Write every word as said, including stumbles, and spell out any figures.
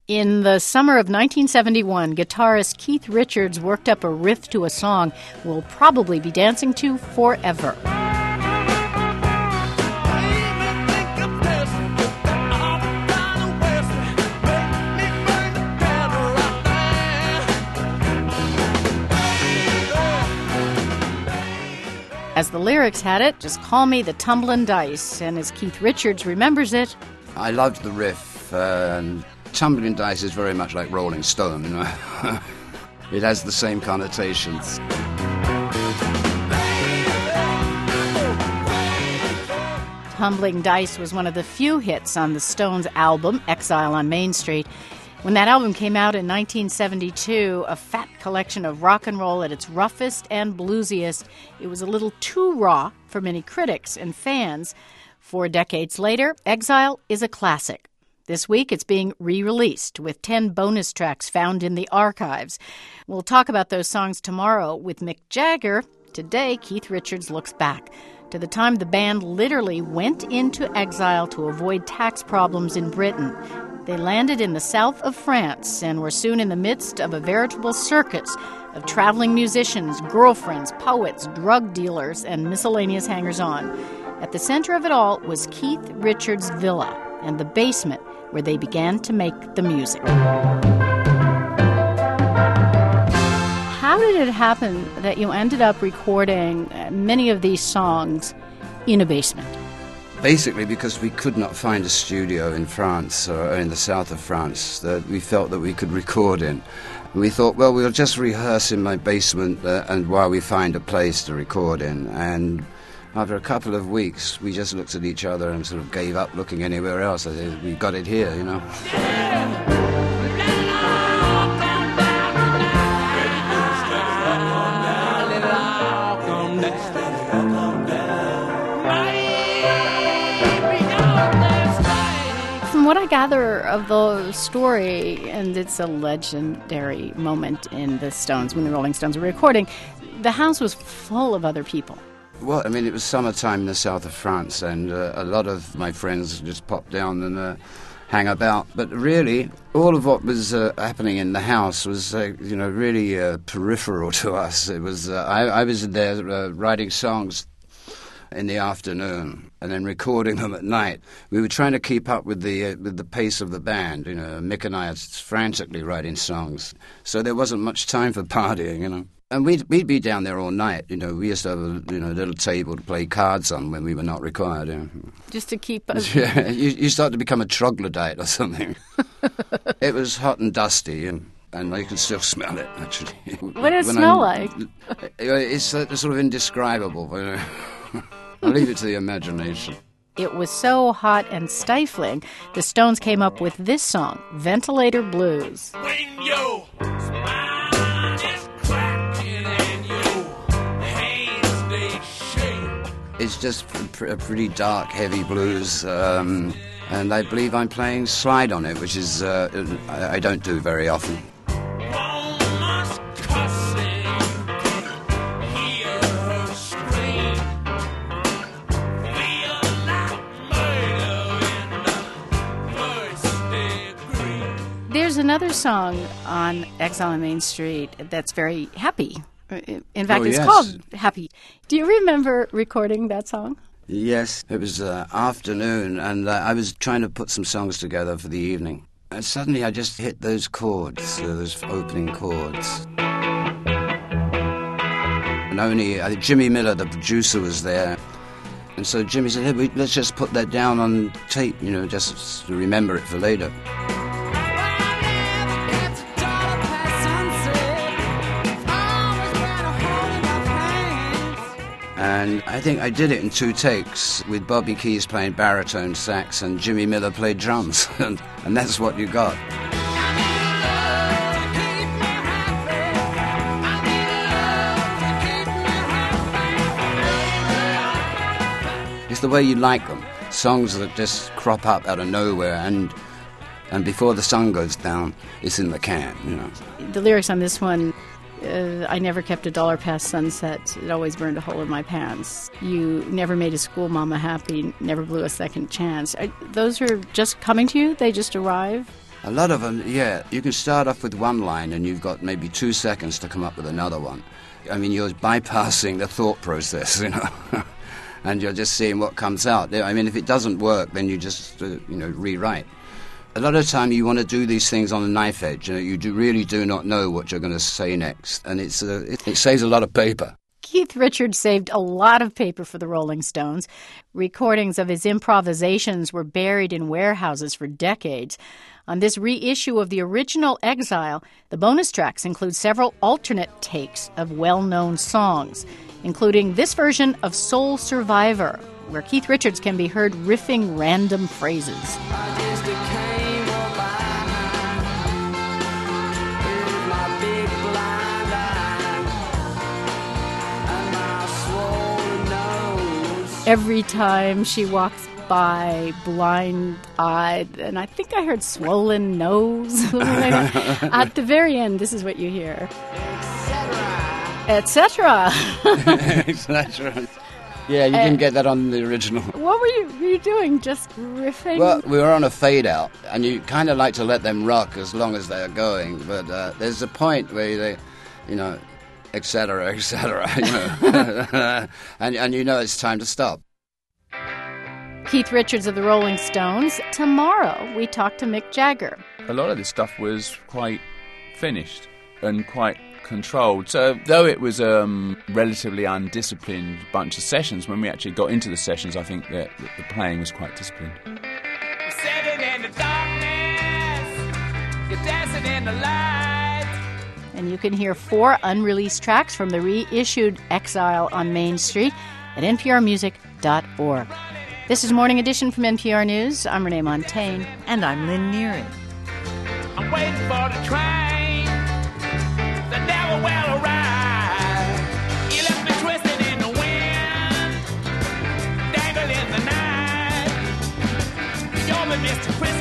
In the summer of nineteen seventy-one, guitarist Keith Richards worked up a riff to a song we'll probably be dancing to forever. As the lyrics had it, just call me the tumblin' dice. And as Keith Richards remembers it, I loved the riff, uh, and Tumbling Dice is very much like Rolling Stone, you know. It has the same connotations. Tumbling Dice was one of the few hits on the Stones' album, Exile on Main Street. When that album came out in nineteen seventy-two, a fat collection of rock and roll at its roughest and bluesiest, it was a little too raw for many critics and fans. Four decades later, Exile is a classic. This week, it's being re-released with ten bonus tracks found in the archives. We'll talk about those songs tomorrow with Mick Jagger. Today, Keith Richards looks back to the time the band literally went into exile to avoid tax problems in Britain. They landed in the south of France and were soon in the midst of a veritable circus of traveling musicians, girlfriends, poets, drug dealers, and miscellaneous hangers-on. At the center of it all was Keith Richards' villa and the basement where they began to make the music. How did it happen that you ended up recording many of these songs in a basement? Basically because we could not find a studio in France or in the south of France that we felt that we could record in. We thought, well, we'll just rehearse in my basement uh, and while we find a place to record in. And after a couple of weeks, we just looked at each other and sort of gave up looking anywhere else. I said, we got it here, you know. From what I gather of the story, and it's a legendary moment in the Stones, when the Rolling Stones were recording, the house was full of other people. Well, I mean, it was summertime in the south of France, and uh, a lot of my friends just popped down and uh, hang about. But really, all of what was uh, happening in the house was, uh, you know, really uh, peripheral to us. It was uh, I, I was there uh, writing songs in the afternoon and then recording them at night. We were trying to keep up with the uh, with the pace of the band. You know, Mick and I are frantically writing songs, so there wasn't much time for partying, you know. And we'd, we'd be down there all night. You know, we used to have a you know, little table to play cards on when we were not required. Yeah. Just to keep us... Yeah, you, you start to become a troglodyte or something. It was hot and dusty, and, and I can still smell it, actually. What did it When smell I'm, like? It's uh, sort of indescribable. You know. I'll leave it to the imagination. It was so hot and stifling, the Stones came up with this song, Ventilator Blues. When your spine is cracking and your hands they shake. It's just a pretty dark, heavy blues, um, and I believe I'm playing slide on it, which is uh, I don't do very often. Woman's cussing, hear her scream. Feel like murder in the first degree. There's another song on Exile on Main Street that's very happy. In fact, Oh, it's yes. called Happy. Do you remember recording that song? Yes, it was uh, afternoon, and uh, I was trying to put some songs together for the evening. And suddenly I just hit those chords, uh, those opening chords. And only uh, Jimmy Miller, the producer, was there. And so Jimmy said, hey, we, let's just put that down on tape, you know, just to remember it for later. And I think I did it in two takes, with Bobby Keys playing baritone sax and Jimmy Miller played drums, and, and that's what you got. It's the way you like them, songs that just crop up out of nowhere, and and before the sun goes down, it's in the can, you know. The lyrics on this one, Uh, I never kept a dollar past sunset. It always burned a hole in my pants. You never made a school mama happy, never blew a second chance. I, those are just coming to you? They just arrive? A lot of them, yeah. You can start off with one line and you've got maybe two seconds to come up with another one. I mean, you're bypassing the thought process, you know, and you're just seeing what comes out. I mean, if it doesn't work, then you just, uh, you know, rewrite. A lot of the time you want to do these things on a knife edge. You know, you do, really do not know what you're going to say next, and it's uh, it, it saves a lot of paper. Keith Richards saved a lot of paper for the Rolling Stones. Recordings of his improvisations were buried in warehouses for decades. On this reissue of the original Exile, the bonus tracks include several alternate takes of well-known songs, including this version of Soul Survivor, where Keith Richards can be heard riffing random phrases. Every time she walks by, blind-eyed, and I think I heard swollen nose. At the very end, this is what you hear. Et cetera. Et cetera. Yeah, you didn't uh, get that on the original. What were you, were you doing? Just riffing? Well, we were on a fade-out, and you kind of like to let them rock as long as they're going, but uh, there's a point where they, you know, et cetera, et cetera, you know, and, and you know it's time to stop. Keith Richards of the Rolling Stones. Tomorrow we talk to Mick Jagger. A lot of this stuff was quite finished and quite controlled. So though it was a um, relatively undisciplined bunch of sessions, when we actually got into the sessions, I think that the playing was quite disciplined. We're sitting in the darkness, you're dancing in the light. And you can hear four unreleased tracks from the reissued Exile on Main Street at n p r music dot org. This is Morning Edition from N P R News. I'm Renee Montagne. And I'm Lynn Neary. I'm waiting for the train that never will arrive. You left me twisted in the wind, dangled in the night. You're the Mister Chris.